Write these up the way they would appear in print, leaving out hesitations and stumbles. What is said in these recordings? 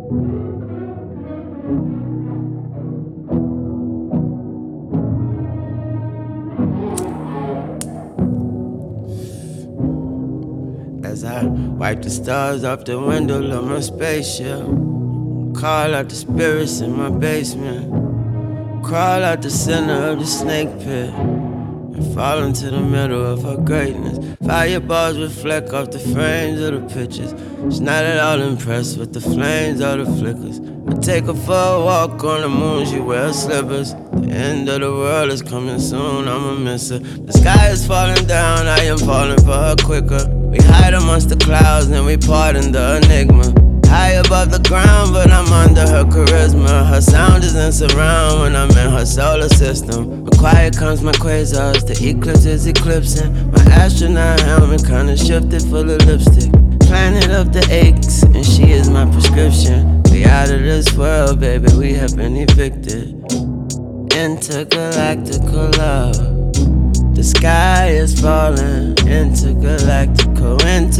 As I wipe the stars off the window of my spaceship, call out the spirits in my basement, crawl out the center of the snake pit, and fall into the middle of her greatness. Fireballs reflect off the frames of the pictures. She's not at all impressed with the flames or the flickers. I take her for a walk on the moon, she wears slippers. The end of the world is coming soon, I'ma miss her. The sky is falling down, I am falling for her quicker. We hide amongst the clouds and we pardon the enigma. High above the ground, but I'm under her charisma. Her sound is in surround when I'm in her solar system. When quiet comes my quasars, the eclipse is eclipsing. My astronaut helmet kinda shifted full of lipstick. Planet of the aches, and she is my prescription. We out of this world, baby, we have been evicted. Intergalactical love. The sky is falling. Intergalactical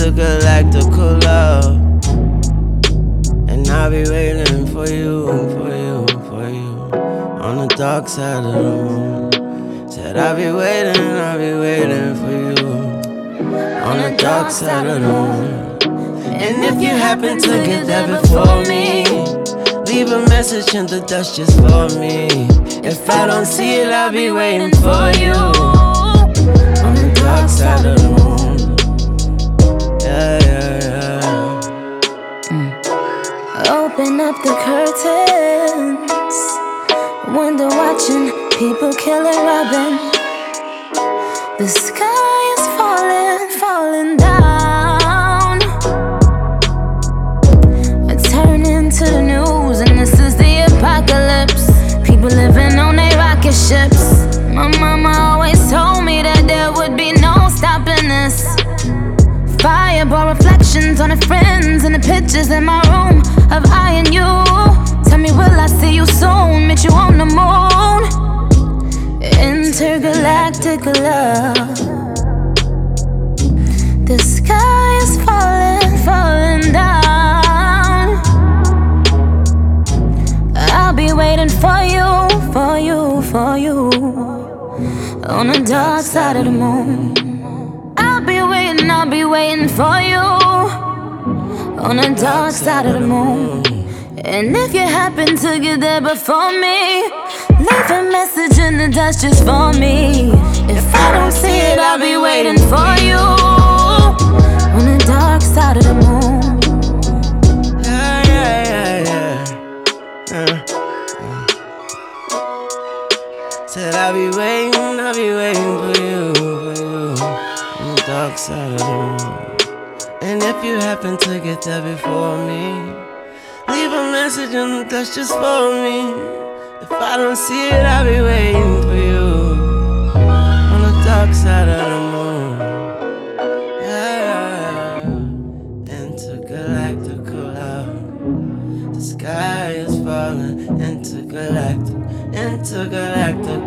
love. And I'll be waiting for you, on the dark side of the moon. Said I'll be waiting for you, on the dark side of the moon. And if you happen to get there before me, leave a message in the dust just for me. If I don't see it, I'll be waiting for you, on the dark side of the moon. Yeah, yeah, yeah. Open up the curtains, window watching people killing, robbing. The sky is falling down. I turn into the news and this is the apocalypse. People living on their rocket ships. My mama always told me that there would be no stopping this. Fireball reflections on the friends and the pictures in my room of I and you. Tell me, will I see you soon? Meet you on the moon. Intergalactic love. The sky is falling down. I'll be waiting for you, on the dark side of the moon. I'll be waiting for you, on the dark side of the moon. And if you happen to get there before me, leave a message in the dust just for me. If I don't see it, I'll be waiting for you, on the dark side of the moon. Yeah. Said I'll be waiting for you, on the dark side of the moon. And if you happen to get there before me, leave a message in the dust just for me. If I don't see it, I'll be waiting for you, on the dark side of the moon. Yeah. Intergalactical love. The sky is falling. Intergalactic